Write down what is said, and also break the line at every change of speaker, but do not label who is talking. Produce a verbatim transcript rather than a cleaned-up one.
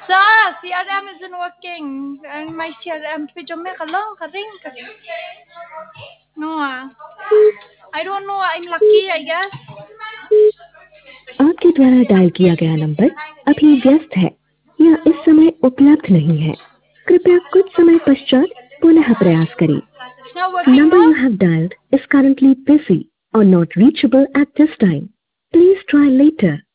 Sir, C R M isn't working. And my C R M पे जो मैं कलंग करें कर. No, ah. I don't know. I'm lucky, I guess.
आपके द्वारा डायल किया गया नंबर अभी व्यस्त है या इस समय उपलब्ध नहीं है। कृपया कुछ समय पश्चात पुनः प्रयास करें।
It's not working,
Number
no?
you have dialed is currently busy or not reachable at this time. Please try later.